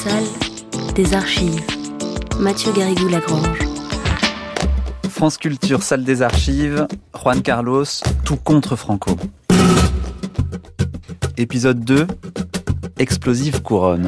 Salle des archives. Mathieu Garrigou-Lagrange. France Culture, salle des archives, Juan Carlos, tout contre Franco. Épisode 2, Explosive couronne.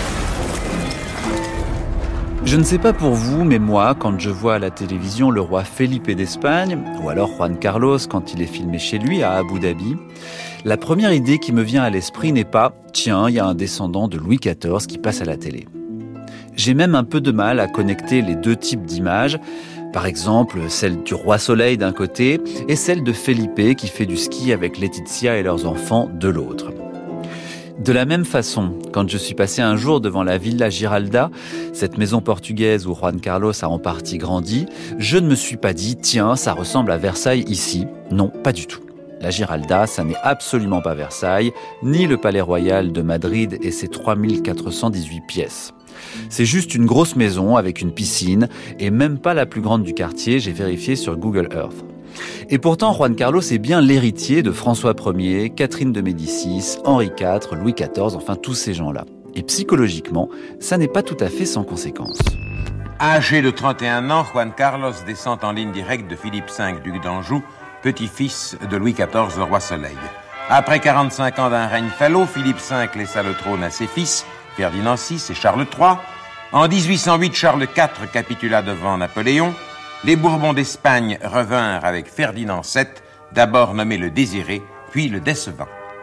Je ne sais pas pour vous, mais moi, quand je vois à la télévision le roi Felipe d'Espagne, ou alors Juan Carlos quand il est filmé chez lui à Abu Dhabi, la première idée qui me vient à l'esprit n'est pas « Tiens, il y a un descendant de Louis XIV qui passe à la télé ». J'ai même un peu de mal à connecter les deux types d'images, par exemple celle du roi Soleil d'un côté et celle de Felipe qui fait du ski avec Laetitia et leurs enfants de l'autre. De la même façon, quand je suis passé un jour devant la Villa Giralda, cette maison portugaise où Juan Carlos a en partie grandi, je ne me suis pas dit « Tiens, ça ressemble à Versailles ici ». Non, pas du tout. La Giralda, ça n'est absolument pas Versailles, ni le Palais Royal de Madrid et ses 3418 pièces. C'est juste une grosse maison avec une piscine et même pas la plus grande du quartier, j'ai vérifié sur Google Earth. Et pourtant, Juan Carlos est bien l'héritier de François Ier, Catherine de Médicis, Henri IV, Louis XIV, enfin tous ces gens-là. Et psychologiquement, ça n'est pas tout à fait sans conséquence. Âgé de 31 ans, Juan Carlos descend en ligne directe de Philippe V, duc d'Anjou, petit-fils de Louis XIV, le roi Soleil. Après 45 ans d'un règne falot, Philippe V laissa le trône à ses fils, Ferdinand VI et Charles III. En 1808, Charles IV capitula devant Napoléon. Les Bourbons d'Espagne revinrent avec Ferdinand VII, d'abord nommé le Désiré, puis le Décevant.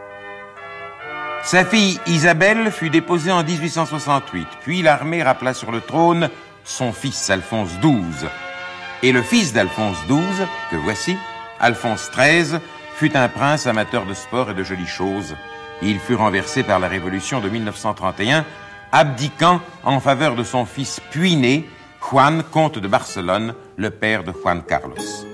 Sa fille Isabelle fut déposée en 1868, puis l'armée rappela sur le trône son fils Alphonse XII. Et le fils d'Alphonse XII, que voici, Alphonse XIII, fut un prince amateur de sport et de jolies choses. Il fut renversé par la Révolution de 1931, abdiquant en faveur de son fils puis-né, Juan, comte de Barcelone, le père de Juan Carlos.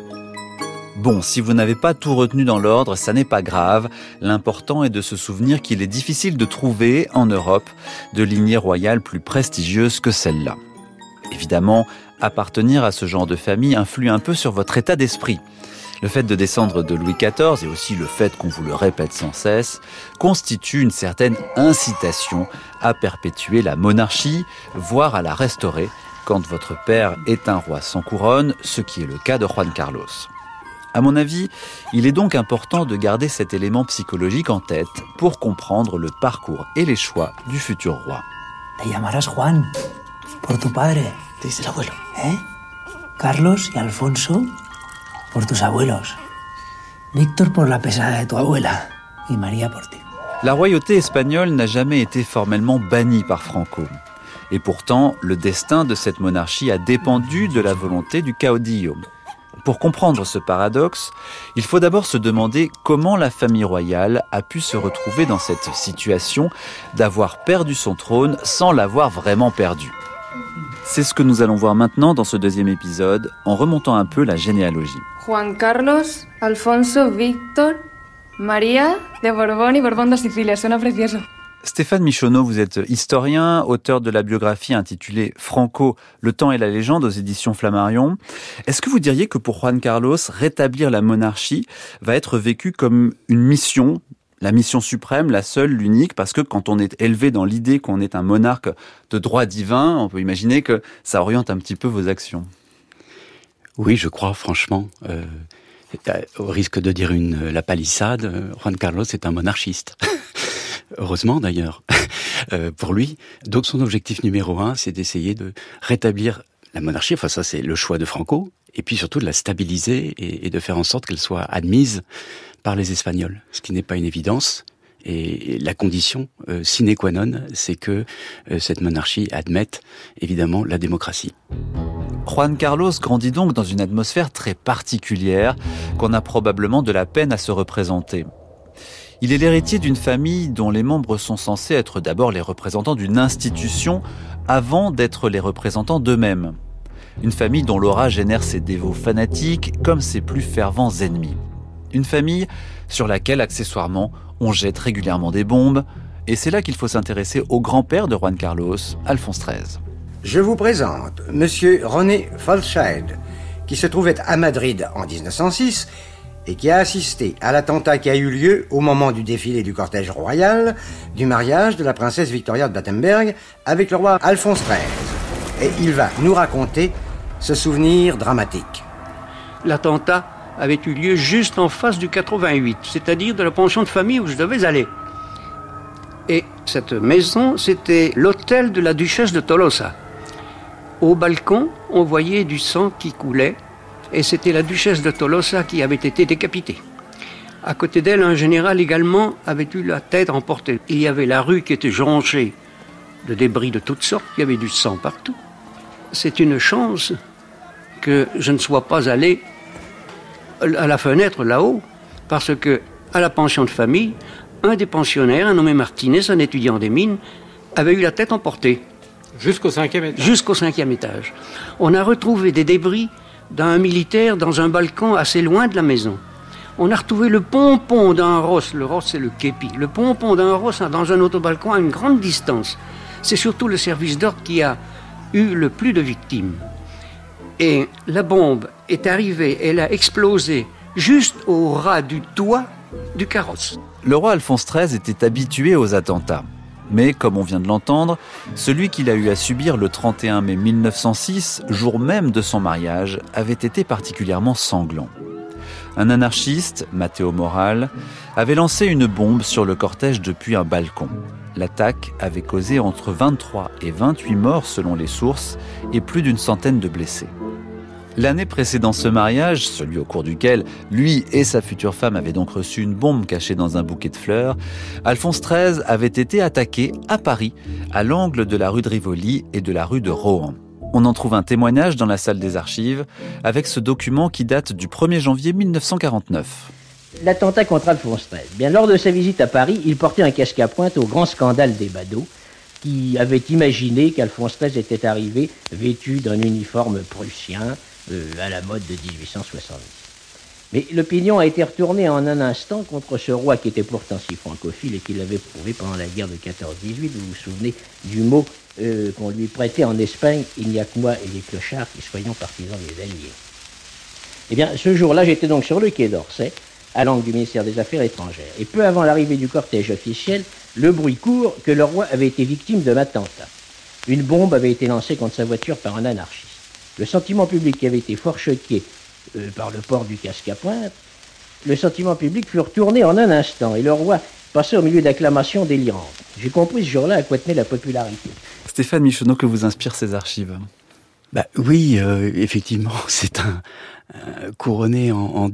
Bon, si vous n'avez pas tout retenu dans l'ordre, ça n'est pas grave. L'important est de se souvenir qu'il est difficile de trouver, en Europe, de lignée royale plus prestigieuse que celle-là. Évidemment, appartenir à ce genre de famille influe un peu sur votre état d'esprit. Le fait de descendre de Louis XIV, et aussi le fait qu'on vous le répète sans cesse, constitue une certaine incitation à perpétuer la monarchie, voire à la restaurer, quand votre père est un roi sans couronne, ce qui est le cas de Juan Carlos. À mon avis, il est donc important de garder cet élément psychologique en tête pour comprendre le parcours et les choix du futur roi. Te llamarás Juan, por tu padre, dice el abuelo, Carlos y Alfonso, por tus abuelos. Víctor por la pesada de tu abuela y María por ti. La royauté espagnole n'a jamais été formellement bannie par Franco. Et pourtant, le destin de cette monarchie a dépendu de la volonté du caudillo. Pour comprendre ce paradoxe, il faut d'abord se demander comment la famille royale a pu se retrouver dans cette situation d'avoir perdu son trône sans l'avoir vraiment perdu. C'est ce que nous allons voir maintenant dans ce deuxième épisode, en remontant un peu la généalogie. Juan Carlos, Alfonso, Víctor, María de Borbón y Borbón de Sicilia. Suena precioso. Stéphane Michonneau, vous êtes historien, auteur de la biographie intitulée Franco, le temps et la légende aux éditions Flammarion. Est-ce que vous diriez que pour Juan Carlos, rétablir la monarchie va être vécu comme une mission, la mission suprême, la seule, l'unique, parce que quand on est élevé dans l'idée qu'on est un monarque de droit divin, on peut imaginer que ça oriente un petit peu vos actions. Oui, je crois, franchement. Au risque de dire la palissade, Juan Carlos est un monarchiste. Heureusement d'ailleurs, pour lui. Donc son objectif numéro 1, c'est d'essayer de rétablir la monarchie. Enfin ça, c'est le choix de Franco. Et puis surtout de la stabiliser et de faire en sorte qu'elle soit admise par les Espagnols. Ce qui n'est pas une évidence. Et la condition sine qua non, c'est que cette monarchie admette évidemment la démocratie. Juan Carlos grandit donc dans une atmosphère très particulière qu'on a probablement de la peine à se représenter. Il est l'héritier d'une famille dont les membres sont censés être d'abord les représentants d'une institution avant d'être les représentants d'eux-mêmes. Une famille dont l'aura génère ses dévots fanatiques comme ses plus fervents ennemis. Une famille sur laquelle, accessoirement, on jette régulièrement des bombes. Et c'est là qu'il faut s'intéresser au grand-père de Juan Carlos, Alphonse XIII. Je vous présente Monsieur René Falscheid, qui se trouvait à Madrid en 1906 et qui a assisté à l'attentat qui a eu lieu au moment du défilé du cortège royal du mariage de la princesse Victoria de Battenberg avec le roi Alphonse XIII. Et il va nous raconter ce souvenir dramatique. L'attentat avait eu lieu juste en face du 88, c'est-à-dire de la pension de famille où je devais aller. Et cette maison, c'était l'hôtel de la duchesse de Tolosa. Au balcon, on voyait du sang qui coulait, et c'était la duchesse de Tolosa qui avait été décapitée. À côté d'elle, un général également avait eu la tête emportée. Il y avait la rue qui était jonchée de débris de toutes sortes, il y avait du sang partout. C'est une chance que je ne sois pas allé à la fenêtre là-haut, parce que à la pension de famille, un des pensionnaires, un nommé Martinez, un étudiant des mines, avait eu la tête emportée. Jusqu'au 5e étage. Jusqu'au 5e étage. On a retrouvé des débris d'un militaire dans un balcon assez loin de la maison. On a retrouvé le pompon d'un ross, le ross c'est le képi, le pompon d'un ross dans un autre balcon à une grande distance. C'est surtout le service d'ordre qui a eu le plus de victimes. Et la bombe est arrivée, elle a explosé juste au ras du toit du carrosse. Le roi Alphonse XIII était habitué aux attentats. Mais, comme on vient de l'entendre, celui qu'il a eu à subir le 31 mai 1906, jour même de son mariage, avait été particulièrement sanglant. Un anarchiste, Matteo Moral, avait lancé une bombe sur le cortège depuis un balcon. L'attaque avait causé entre 23 et 28 morts selon les sources et plus d'une centaine de blessés. L'année précédant ce mariage, celui au cours duquel lui et sa future femme avaient donc reçu une bombe cachée dans un bouquet de fleurs, Alphonse XIII avait été attaqué à Paris, à l'angle de la rue de Rivoli et de la rue de Rohan. On en trouve un témoignage dans la salle des archives, avec ce document qui date du 1er janvier 1949. L'attentat contre Alphonse XIII. Bien, lors de sa visite à Paris, il portait un casque à pointe au grand scandale des badauds, qui avaient imaginé qu'Alphonse XIII était arrivé vêtu d'un uniforme prussien, à la mode de 1870. Mais l'opinion a été retournée en un instant contre ce roi qui était pourtant si francophile et qui l'avait prouvé pendant la guerre de 14-18. Vous vous souvenez du mot qu'on lui prêtait en Espagne, il n'y a que moi et les clochards qui soyons partisans des Alliés. Eh bien, ce jour-là, j'étais donc sur le quai d'Orsay, à l'angle du ministère des Affaires étrangères. Et peu avant l'arrivée du cortège officiel, le bruit court que le roi avait été victime d'un attentat. Une bombe avait été lancée contre sa voiture par un anarchiste. Le sentiment public avait été fort choqué par le port du casque à pointe. Le sentiment public fut retourné en un instant et le roi passait au milieu d'acclamations délirantes. J'ai compris ce jour-là à quoi tenait la popularité. Stéphane Michonneau, que vous inspirent ces archives ? Oui, effectivement, c'est un couronné en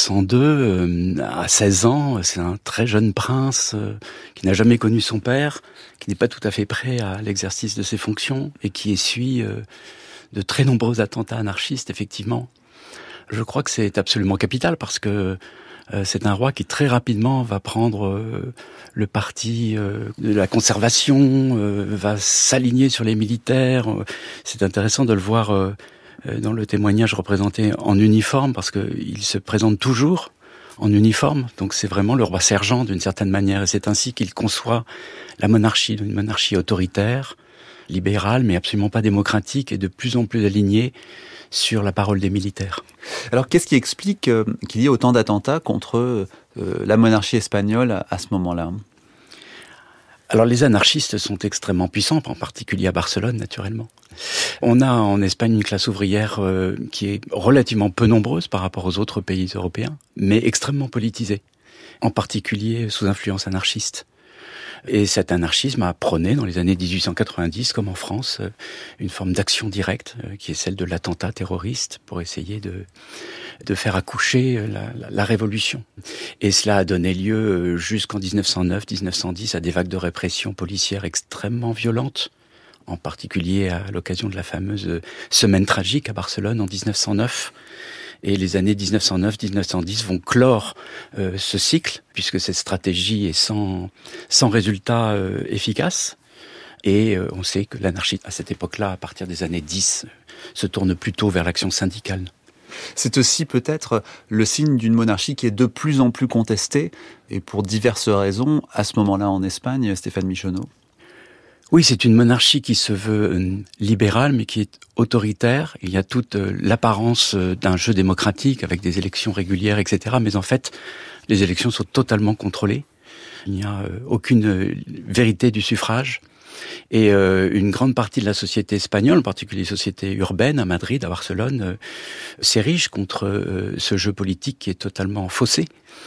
1902, à 16 ans, c'est un très jeune prince qui n'a jamais connu son père, qui n'est pas tout à fait prêt à l'exercice de ses fonctions et qui essuie de très nombreux attentats anarchistes, effectivement. Je crois que c'est absolument capital parce que c'est un roi qui très rapidement va prendre le parti de la conservation, va s'aligner sur les militaires. C'est intéressant de le voir dans le témoignage représenté en uniforme parce qu'il se présente toujours en uniforme. Donc c'est vraiment le roi sergent d'une certaine manière et c'est ainsi qu'il conçoit la monarchie, une monarchie autoritaire, libérale, mais absolument pas démocratique et de plus en plus alignée sur la parole des militaires. Alors, qu'est-ce qui explique qu'il y ait autant d'attentats contre la monarchie espagnole à ce moment-là ? Alors, les anarchistes sont extrêmement puissants, en particulier à Barcelone, naturellement. On a en Espagne une classe ouvrière qui est relativement peu nombreuse par rapport aux autres pays européens, mais extrêmement politisée, en particulier sous influence anarchiste. Et cet anarchisme a prôné dans les années 1890, comme en France, une forme d'action directe, qui est celle de l'attentat terroriste, pour essayer de faire accoucher la révolution. Et cela a donné lieu jusqu'en 1909-1910 à des vagues de répression policière extrêmement violentes, en particulier à l'occasion de la fameuse Semaine tragique à Barcelone en 1909. Et les années 1909-1910 vont clore ce cycle, puisque cette stratégie est sans résultat efficace. Et on sait que l'anarchie, à cette époque-là, à partir des années 10, se tourne plutôt vers l'action syndicale. C'est aussi peut-être le signe d'une monarchie qui est de plus en plus contestée, et pour diverses raisons, à ce moment-là en Espagne, Stéphane Michonneau. Oui, c'est une monarchie qui se veut libérale, mais qui est autoritaire. Il y a toute l'apparence d'un jeu démocratique avec des élections régulières, etc. Mais en fait, les élections sont totalement contrôlées. Il n'y a aucune vérité du suffrage. Et une grande partie de la société espagnole, en particulier les sociétés urbaines à Madrid, à Barcelone, s'érige contre ce jeu politique qui est totalement faussé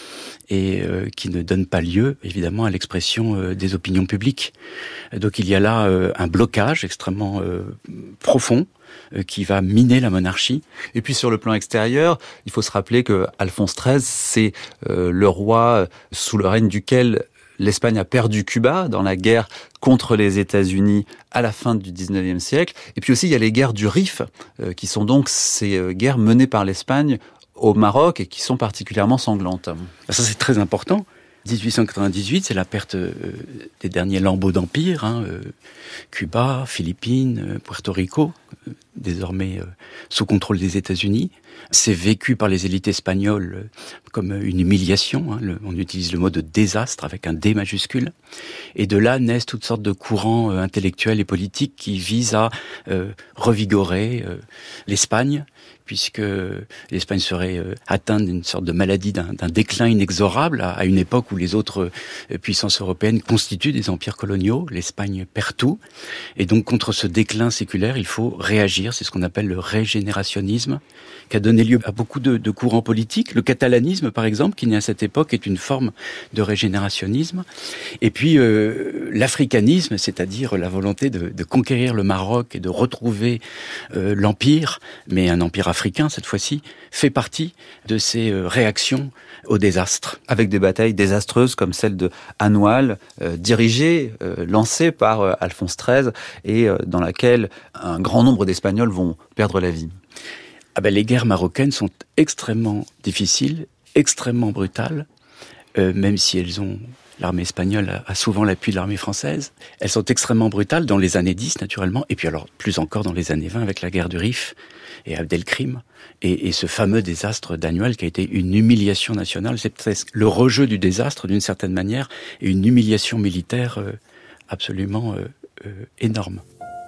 et qui ne donne pas lieu, évidemment, à l'expression des opinions publiques. Donc il y a là un blocage extrêmement profond qui va miner la monarchie. Et puis sur le plan extérieur, il faut se rappeler que Alphonse XIII, c'est le roi sous le règne duquel l'Espagne a perdu Cuba dans la guerre contre les États-Unis à la fin du XIXe siècle. Et puis aussi, il y a les guerres du Rif, qui sont donc ces guerres menées par l'Espagne au Maroc et qui sont particulièrement sanglantes. Ça, c'est très important. 1898, c'est la perte des derniers lambeaux d'empire, Cuba, Philippines, Puerto Rico, désormais sous contrôle des États-Unis. C'est vécu par les élites espagnoles comme une humiliation. On utilise le mot de désastre avec un D majuscule. Et de là naissent toutes sortes de courants intellectuels et politiques qui visent à revigorer l'Espagne, puisque l'Espagne serait atteinte d'une sorte de maladie, d'un déclin inexorable à une époque où les autres puissances européennes constituent des empires coloniaux. L'Espagne perd tout. Et donc contre ce déclin séculaire, il faut réagir. C'est ce qu'on appelle le régénérationnisme, qui a donné lieu à beaucoup de courants politiques. Le catalanisme, par exemple, qui naît à cette époque, est une forme de régénérationnisme. Et puis l'africanisme, c'est-à-dire la volonté de conquérir le Maroc et de retrouver l'empire, mais un empire africain cette fois-ci, fait partie de ces réactions au désastre. Avec des batailles désastreuses comme celle de Anoual, dirigée, lancée par Alphonse XIII, et dans laquelle un grand nombre d'Espagnols vont perdre la vie. Les guerres marocaines sont extrêmement difficiles, extrêmement brutales, même si elles ont... L'armée espagnole a souvent l'appui de l'armée française. Elles sont extrêmement brutales dans les années 10, naturellement, et puis alors plus encore dans les années 20 avec la guerre du Rif et Abdelkrim, et ce fameux désastre d'Anoual qui a été une humiliation nationale. C'est presque le rejeu du désastre d'une certaine manière, et une humiliation militaire absolument énorme.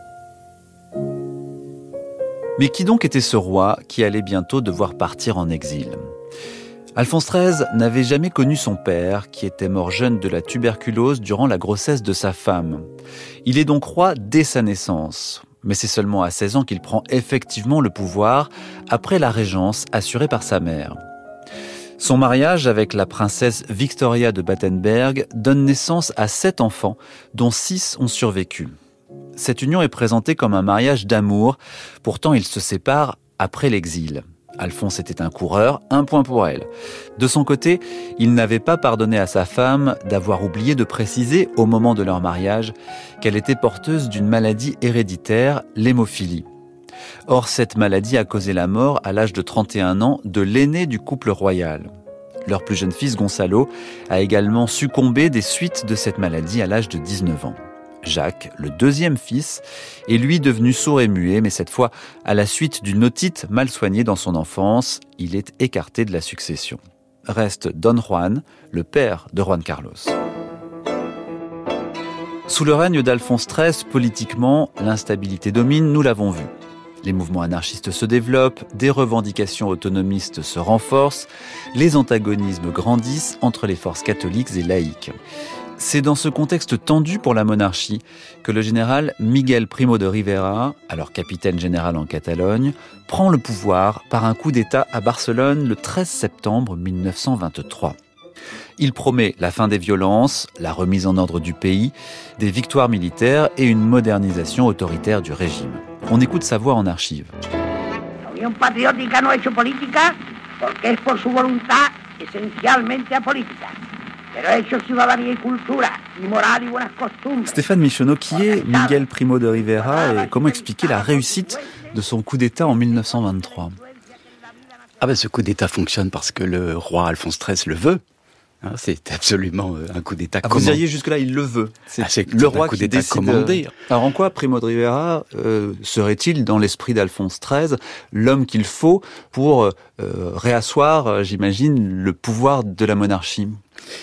Mais qui donc était ce roi qui allait bientôt devoir partir en exil ? Alphonse XIII n'avait jamais connu son père, qui était mort jeune de la tuberculose durant la grossesse de sa femme. Il est donc roi dès sa naissance. Mais c'est seulement à 16 ans qu'il prend effectivement le pouvoir, après la régence assurée par sa mère. Son mariage avec la princesse Victoria de Battenberg donne naissance à 7 enfants, dont 6 ont survécu. Cette union est présentée comme un mariage d'amour, pourtant ils se séparent après l'exil. Alphonse était un coureur, un point pour elle. De son côté, il n'avait pas pardonné à sa femme d'avoir oublié de préciser au moment de leur mariage qu'elle était porteuse d'une maladie héréditaire, l'hémophilie. Or, cette maladie a causé la mort à l'âge de 31 ans de l'aîné du couple royal. Leur plus jeune fils, Gonzalo, a également succombé des suites de cette maladie à l'âge de 19 ans. Jacques, le deuxième fils, est lui devenu sourd et muet, mais cette fois, à la suite d'une otite mal soignée dans son enfance, il est écarté de la succession. Reste Don Juan, le père de Juan Carlos. Sous le règne d'Alphonse XIII, politiquement, l'instabilité domine, nous l'avons vu. Les mouvements anarchistes se développent, des revendications autonomistes se renforcent, les antagonismes grandissent entre les forces catholiques et laïques. C'est dans ce contexte tendu pour la monarchie que le général Miguel Primo de Rivera, alors capitaine général en Catalogne, prend le pouvoir par un coup d'État à Barcelone le 13 septembre 1923. Il promet la fin des violences, la remise en ordre du pays, des victoires militaires et une modernisation autoritaire du régime. On écoute sa voix en archives. L'Unión Patriótica no ha hecho política porque es por su voluntad esencialmente apolítica. Stéphane Michonneau, qui est Miguel Primo de Rivera et comment expliquer la réussite de son coup d'État en 1923 ? Ce coup d'État fonctionne parce que le roi Alphonse XIII le veut. C'est absolument un coup d'État commandé. Vous diriez jusque-là, il le veut. C'est le roi qui décide. Commandé. Alors en quoi Primo de Rivera serait-il, dans l'esprit d'Alphonse XIII, l'homme qu'il faut pour réasseoir, j'imagine, le pouvoir de la monarchie ?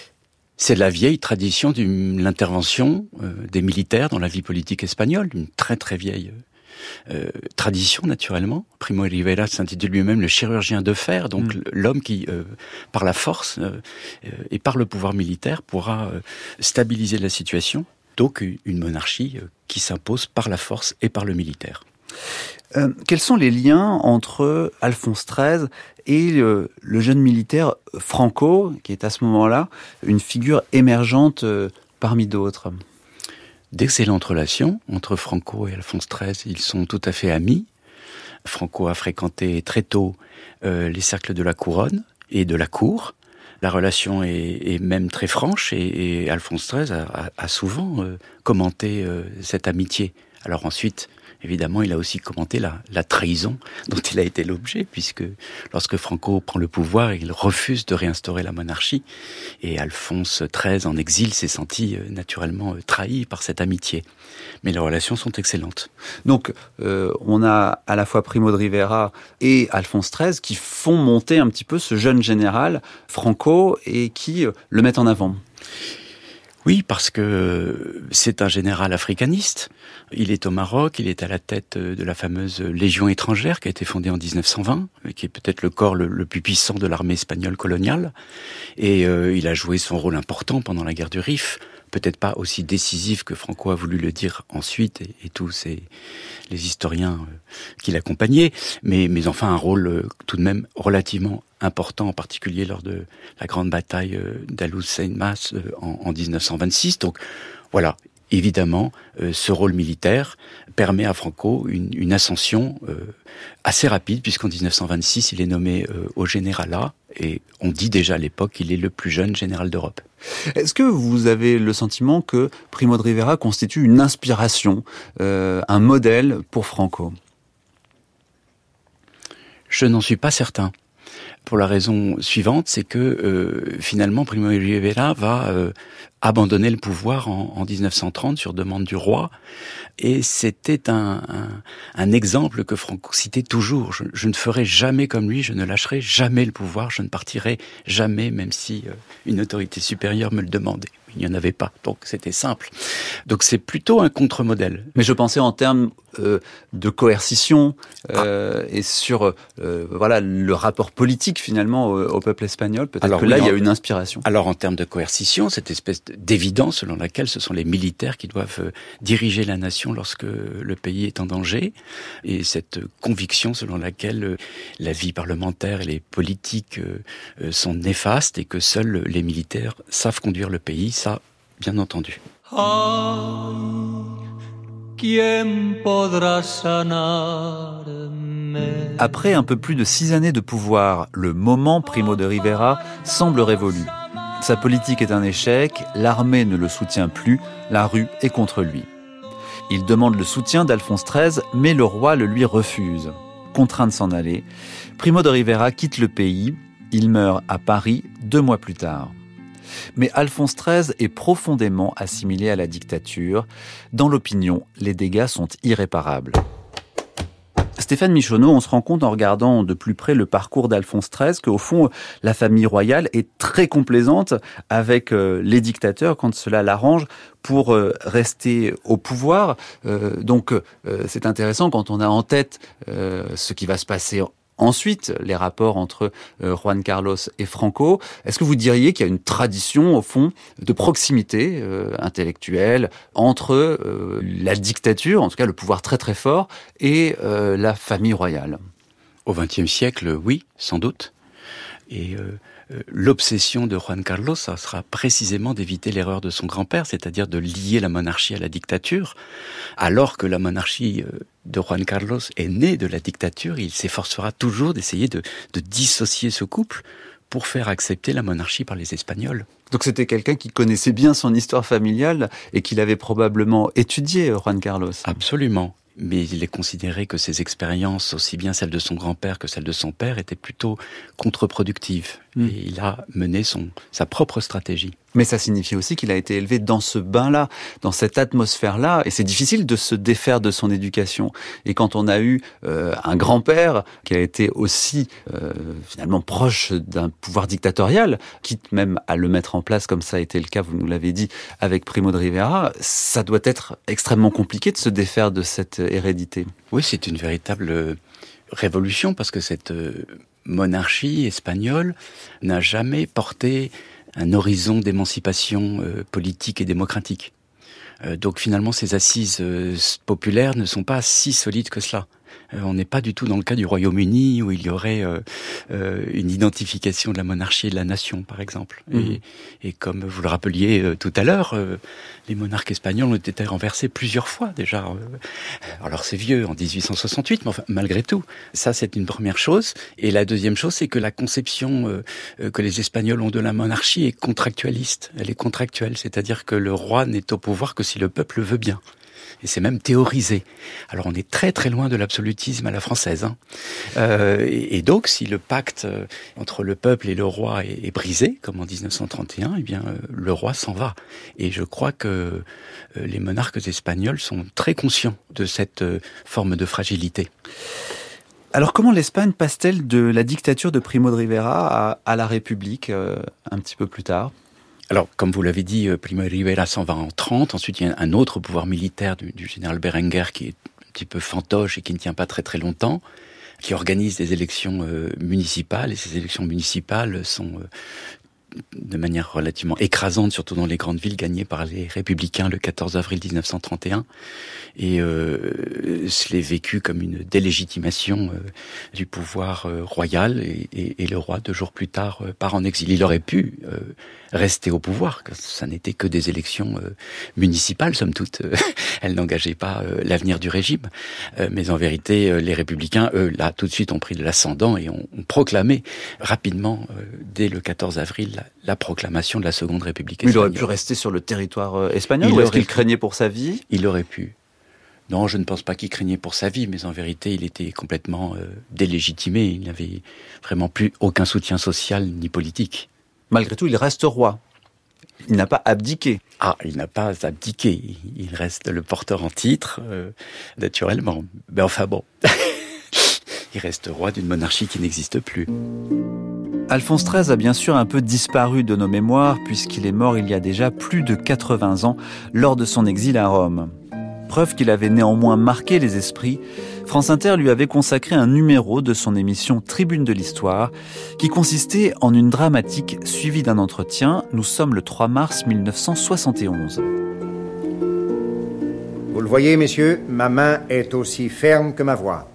C'est la vieille tradition de l'intervention des militaires dans la vie politique espagnole, une très très vieille tradition naturellement. Primo de Rivera s'intitule lui-même le chirurgien de fer, donc l'homme qui, par la force et par le pouvoir militaire, pourra stabiliser la situation. Donc une monarchie qui s'impose par la force et par le militaire. Quels sont les liens entre Alphonse XIII et le jeune militaire Franco, qui est à ce moment-là une figure émergente parmi d'autres ? D'excellentes relations entre Franco et Alphonse XIII. Ils sont tout à fait amis. Franco a fréquenté très tôt les cercles de la couronne et de la cour. La relation est même très franche et Alphonse XIII a souvent commenté cette amitié. Alors ensuite, évidemment, il a aussi commenté la trahison dont il a été l'objet, puisque lorsque Franco prend le pouvoir, il refuse de réinstaurer la monarchie. Et Alphonse XIII, en exil, s'est senti naturellement trahi par cette amitié. Mais les relations sont excellentes. Donc, on a à la fois Primo de Rivera et Alphonse XIII qui font monter un petit peu ce jeune général, Franco, et qui le mettent en avant. Oui, parce que c'est un général africaniste. Il est au Maroc, il est à la tête de la fameuse Légion étrangère qui a été fondée en 1920, qui est peut-être le corps le plus puissant de l'armée espagnole coloniale. Et il a joué son rôle important pendant la guerre du Rif, peut-être pas aussi décisif que Franco a voulu le dire ensuite, et tous les historiens qui l'accompagnaient, mais enfin un rôle tout de même relativement important, en particulier lors de la grande bataille d'Alhucemas en 1926. Donc voilà, évidemment, ce rôle militaire permet à Franco une ascension assez rapide, puisqu'en 1926, il est nommé au généralat, et on dit déjà à l'époque qu'il est le plus jeune général d'Europe. Est-ce que vous avez le sentiment que Primo de Rivera constitue une inspiration, un modèle pour Franco ? Je n'en suis pas certain. Pour la raison suivante, c'est que finalement Primo de Rivera va abandonner le pouvoir en 1930 sur demande du roi, et c'était un exemple que Franco citait toujours. Je ne ferai jamais comme lui, je ne lâcherai jamais le pouvoir, je ne partirai jamais, même si une autorité supérieure me le demandait. Il n'y en avait pas, donc c'était simple. Donc c'est plutôt un contre-modèle. Mais je pensais en termes de coercition et sur voilà le rapport politique finalement au peuple espagnol. Peut-être alors, que là, il y a une inspiration. Alors en termes de coercition, cette espèce d'évidence selon laquelle ce sont les militaires qui doivent diriger la nation lorsque le pays est en danger, et cette conviction selon laquelle la vie parlementaire et les politiques sont néfastes et que seuls les militaires savent conduire le pays, ça, bien entendu. Après un peu plus de 6 années de pouvoir, le moment Primo de Rivera semble révolu. Sa politique est un échec, l'armée ne le soutient plus, la rue est contre lui. Il demande le soutien d'Alphonse XIII, mais le roi le lui refuse. Contraint de s'en aller, Primo de Rivera quitte le pays. Il meurt à Paris 2 mois plus tard. Mais Alphonse XIII est profondément assimilé à la dictature. Dans l'opinion, les dégâts sont irréparables. Stéphane Michonneau, on se rend compte en regardant de plus près le parcours d'Alphonse XIII qu'au fond, la famille royale est très complaisante avec les dictateurs quand cela l'arrange pour rester au pouvoir. Donc c'est intéressant quand on a en tête ce qui va se passer ensuite, les rapports entre Juan Carlos et Franco. Est-ce que vous diriez qu'il y a une tradition, au fond, de proximité intellectuelle entre la dictature, en tout cas le pouvoir très très fort, et la famille royale ? Au XXe siècle, oui, sans doute. Et l'obsession de Juan Carlos, ça sera précisément d'éviter l'erreur de son grand-père, c'est-à-dire de lier la monarchie à la dictature, alors que la monarchie de Juan Carlos est née de la dictature. Il s'efforcera toujours d'essayer de dissocier ce couple pour faire accepter la monarchie par les Espagnols. Donc c'était quelqu'un qui connaissait bien son histoire familiale et qu'il avait probablement étudié, Juan Carlos. Absolument. Mais il est considéré que ses expériences, aussi bien celles de son grand-père que celles de son père, étaient plutôt contre-productives. Et il a mené sa propre stratégie. Mais ça signifie aussi qu'il a été élevé dans ce bain-là, dans cette atmosphère-là, et c'est difficile de se défaire de son éducation. Et quand on a eu un grand-père qui a été aussi finalement proche d'un pouvoir dictatorial, quitte même à le mettre en place comme ça a été le cas, vous nous l'avez dit, avec Primo de Rivera, ça doit être extrêmement compliqué de se défaire de cette hérédité. Oui, c'est une véritable révolution, parce que cette monarchie espagnole n'a jamais porté un horizon d'émancipation politique et démocratique. Donc finalement, ces assises populaires ne sont pas si solides que cela. On n'est pas du tout dans le cas du Royaume-Uni où il y aurait une identification de la monarchie et de la nation, par exemple. Et comme vous le rappeliez tout à l'heure, les monarques espagnols ont été renversés plusieurs fois déjà. Alors c'est vieux, en 1868, mais enfin, malgré tout, ça c'est une première chose. Et la deuxième chose, c'est que la conception que les Espagnols ont de la monarchie est contractualiste. Elle est contractuelle, c'est-à-dire que le roi n'est au pouvoir que si le peuple veut bien. Et c'est même théorisé. Alors on est très très loin de l'absolutisme à la française. Et donc si le pacte entre le peuple et le roi est brisé, comme en 1931, eh bien le roi s'en va. Et je crois que les monarques espagnols sont très conscients de cette forme de fragilité. Alors comment l'Espagne passe-t-elle de la dictature de Primo de Rivera à la République un petit peu plus tard ? Alors, comme vous l'avez dit, Primo de Rivera s'en va en 30. Ensuite, il y a un autre pouvoir militaire du général Berenguer qui est un petit peu fantoche et qui ne tient pas très très longtemps, qui organise des élections municipales. Et ces élections municipales sont de manière relativement écrasante, surtout dans les grandes villes, gagnées par les Républicains le 14 avril 1931. Et je l'ai vécu comme une délégitimation du pouvoir royal. Et le roi, 2 jours plus tard, part en exil. Il aurait pu rester au pouvoir, car ça n'était que des élections municipales, somme toute. Elles n'engageaient pas l'avenir du régime. Mais en vérité, les Républicains, eux, là, tout de suite, ont pris de l'ascendant et ont proclamé rapidement, dès le 14 avril, la proclamation de la Seconde République espagnole. Il aurait pu rester sur le territoire espagnol, ou est-ce qu'il craignait pour sa vie ? Il aurait pu. Non, je ne pense pas qu'il craignait pour sa vie, mais en vérité, il était complètement délégitimé. Il n'avait vraiment plus aucun soutien social ni politique. Malgré tout, il reste roi. Il n'a pas abdiqué. Ah, il n'a pas abdiqué. Il reste le porteur en titre, naturellement. Mais enfin bon, il reste roi d'une monarchie qui n'existe plus. Alphonse XIII a bien sûr un peu disparu de nos mémoires, puisqu'il est mort il y a déjà plus de 80 ans, lors de son exil à Rome. Preuve qu'il avait néanmoins marqué les esprits, France Inter lui avait consacré un numéro de son émission Tribune de l'Histoire, qui consistait en une dramatique suivie d'un entretien. Nous sommes le 3 mars 1971. Vous le voyez, messieurs, ma main est aussi ferme que ma voix.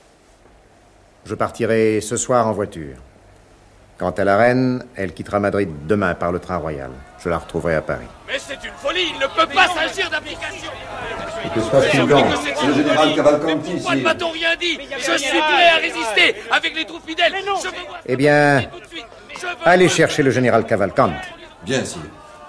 Je partirai ce soir en voiture. Quant à la reine, elle quittera Madrid demain par le train royal. Je la retrouverai à Paris. Mais c'est une folie, il ne peut pas s'agir d'application. Que se passe-t-il donc ? C'est le général Cavalcanti ici. Pourquoi ne m'a-t-on rien dit ? Je suis prêt à résister avec les troupes fidèles. Eh bien, allez chercher le général Cavalcanti. Bien, sire.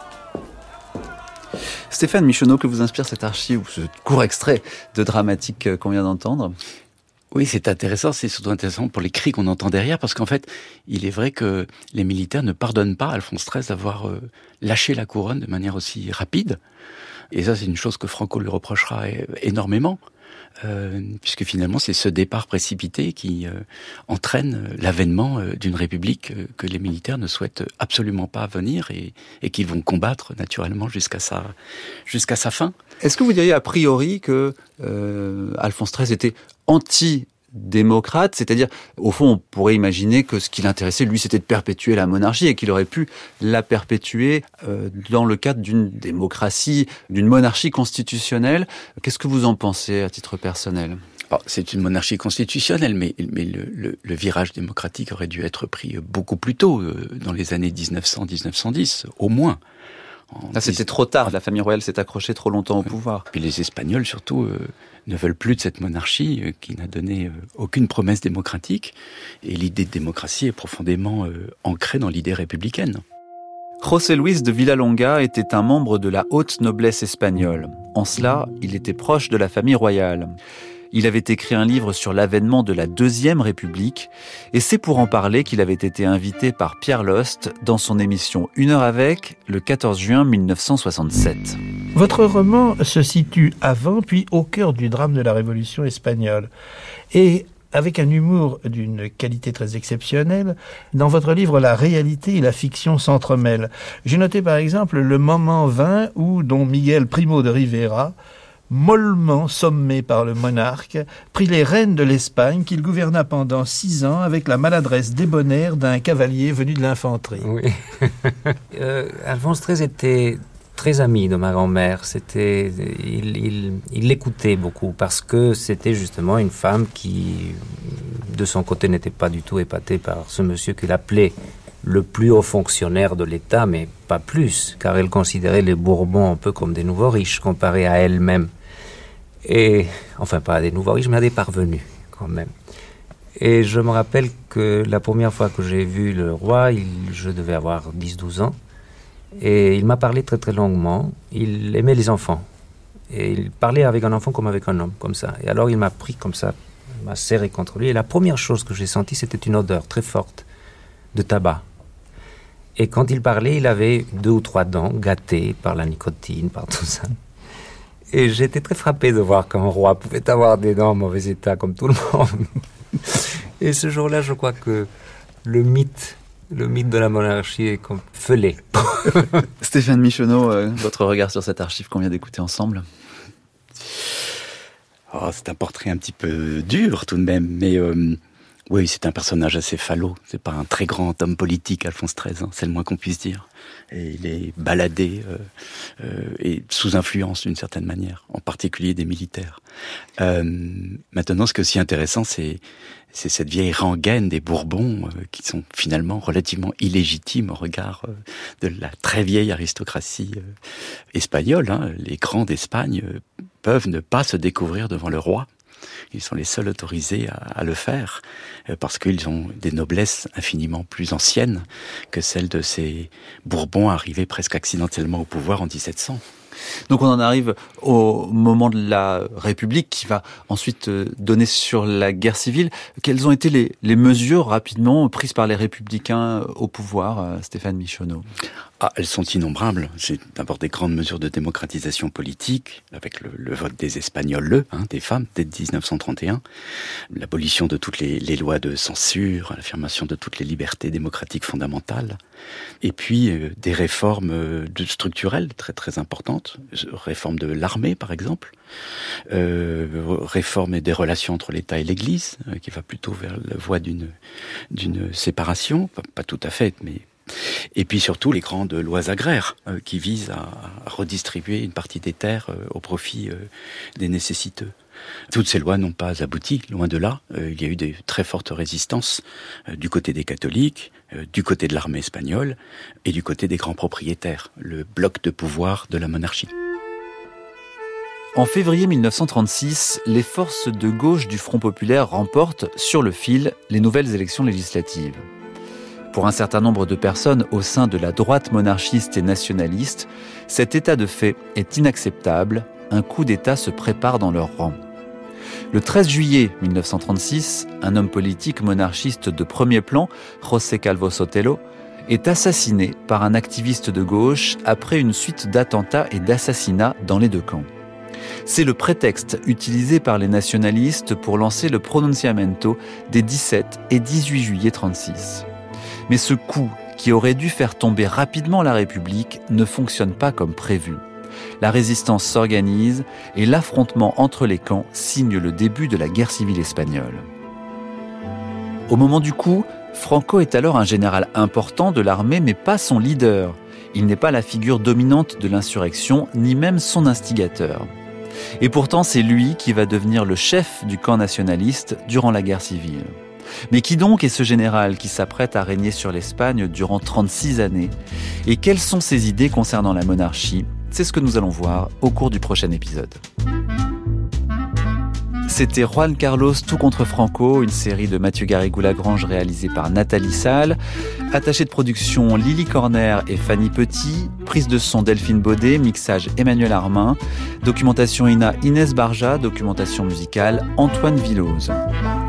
Stéphane Michonneau, que vous inspire cette archive, ce court extrait de dramatique qu'on vient d'entendre ? Oui, c'est intéressant, c'est surtout intéressant pour les cris qu'on entend derrière, parce qu'en fait, il est vrai que les militaires ne pardonnent pas à Alphonse XIII d'avoir lâché la couronne de manière aussi rapide. Et ça, c'est une chose que Franco lui reprochera énormément, puisque finalement, c'est ce départ précipité qui entraîne l'avènement d'une république que les militaires ne souhaitent absolument pas venir et qu'ils vont combattre naturellement jusqu'à sa fin. Est-ce que vous diriez a priori que Alphonse XIII était anti-démocrate, c'est-à-dire, au fond, on pourrait imaginer que ce qui l'intéressait, lui, c'était de perpétuer la monarchie et qu'il aurait pu la perpétuer dans le cadre d'une démocratie, d'une monarchie constitutionnelle. Qu'est-ce que vous en pensez à titre personnel ? Alors, c'est une monarchie constitutionnelle, mais le virage démocratique aurait dû être pris beaucoup plus tôt, dans les années 1900-1910, au moins. Là, c'était trop tard. La famille royale s'est accrochée trop longtemps au pouvoir. Puis les Espagnols, surtout, ne veulent plus de cette monarchie qui n'a donné aucune promesse démocratique. Et l'idée de démocratie est profondément ancrée dans l'idée républicaine. José Luis de Villalonga était un membre de la haute noblesse espagnole. En cela, il était proche de la famille royale. Il avait écrit un livre sur l'avènement de la Deuxième République, et c'est pour en parler qu'il avait été invité par Pierre Lost dans son émission 1 heure avec, le 14 juin 1967. Votre roman se situe avant puis au cœur du drame de la Révolution espagnole. Et avec un humour d'une qualité très exceptionnelle, dans votre livre, la réalité et la fiction s'entremêlent. J'ai noté par exemple le moment 20 où Don Miguel Primo de Rivera, mollement sommé par le monarque, prit les rênes de l'Espagne qu'il gouverna pendant 6 ans avec la maladresse débonnaire d'un cavalier venu de l'infanterie. Oui. Alphonse XIII était très ami de ma grand-mère. Il l'écoutait beaucoup parce que c'était justement une femme qui, de son côté, n'était pas du tout épatée par ce monsieur qu'il appelait le plus haut fonctionnaire de l'État, mais pas plus, car elle considérait les Bourbons un peu comme des nouveaux riches comparés à elle-même. Et, enfin, pas à des nouveaux riches, mais à des parvenus, quand même. Et je me rappelle que la première fois que j'ai vu le roi, je devais avoir 10-12 ans, et il m'a parlé très très longuement. Il aimait les enfants. Et il parlait avec un enfant comme avec un homme, comme ça. Et alors il m'a pris comme ça, il m'a serré contre lui. Et la première chose que j'ai sentie, c'était une odeur très forte de tabac. Et quand il parlait, il avait 2 ou 3 dents gâtées par la nicotine, par tout ça. Et j'étais très frappé de voir qu'un roi pouvait avoir des dents en mauvais état, comme tout le monde. Et ce jour-là, je crois que le mythe de la monarchie est comme fêlé. Stéphane Michonneau, votre regard sur cette archive qu'on vient d'écouter ensemble? C'est un portrait un petit peu dur tout de même, mais oui, c'est un personnage assez falot. C'est pas un très grand homme politique, Alphonse XIII, c'est le moins qu'on puisse dire. Et il est baladé et sous influence d'une certaine manière, en particulier des militaires. Maintenant, ce qui est aussi intéressant, c'est cette vieille rengaine des Bourbons qui sont finalement relativement illégitimes au regard de la très vieille aristocratie espagnole. Les grands d'Espagne peuvent ne pas se découvrir devant le roi. Ils sont les seuls autorisés à le faire parce qu'ils ont des noblesses infiniment plus anciennes que celles de ces Bourbons arrivés presque accidentellement au pouvoir en 1700. Donc on en arrive au moment de la République qui va ensuite donner sur la guerre civile. Quelles ont été les mesures rapidement prises par les républicains au pouvoir, Stéphane Michonneau? Elles sont innombrables. C'est d'abord des grandes mesures de démocratisation politique, avec le vote des Espagnols, des femmes, dès 1931, l'abolition de toutes les lois de censure, l'affirmation de toutes les libertés démocratiques fondamentales, et puis des réformes structurelles très très importantes, réforme de l'armée par exemple, réforme des relations entre l'État et l'Église, qui va plutôt vers la voie d'une séparation, pas tout à fait, mais... Et puis surtout les grandes lois agraires qui visent à redistribuer une partie des terres au profit des nécessiteux. Toutes ces lois n'ont pas abouti, loin de là. Il y a eu de très fortes résistances du côté des catholiques, du côté de l'armée espagnole et du côté des grands propriétaires, le bloc de pouvoir de la monarchie. En février 1936, les forces de gauche du Front populaire remportent sur le fil les nouvelles élections législatives. Pour un certain nombre de personnes au sein de la droite monarchiste et nationaliste, cet état de fait est inacceptable. Un coup d'État se prépare dans leur rang. Le 13 juillet 1936, un homme politique monarchiste de premier plan, José Calvo Sotelo, est assassiné par un activiste de gauche après une suite d'attentats et d'assassinats dans les 2 camps. C'est le prétexte utilisé par les nationalistes pour lancer le pronunciamento des 17 et 18 juillet 1936. Mais ce coup, qui aurait dû faire tomber rapidement la République, ne fonctionne pas comme prévu. La résistance s'organise et l'affrontement entre les camps signe le début de la guerre civile espagnole. Au moment du coup, Franco est alors un général important de l'armée, mais pas son leader. Il n'est pas la figure dominante de l'insurrection, ni même son instigateur. Et pourtant, c'est lui qui va devenir le chef du camp nationaliste durant la guerre civile. Mais qui donc est ce général qui s'apprête à régner sur l'Espagne durant 36 années? Et quelles sont ses idées concernant la monarchie? C'est ce que nous allons voir au cours du prochain épisode. C'était Juan Carlos tout contre Franco, une série de Mathieu Garrigou-Lagrange réalisée par Nathalie Salle. Attachée de production Lily Corner et Fanny Petit. Prise de son Delphine Baudet, mixage Emmanuel Armin. Documentation INA Inès Barja, documentation musicale Antoine Villose.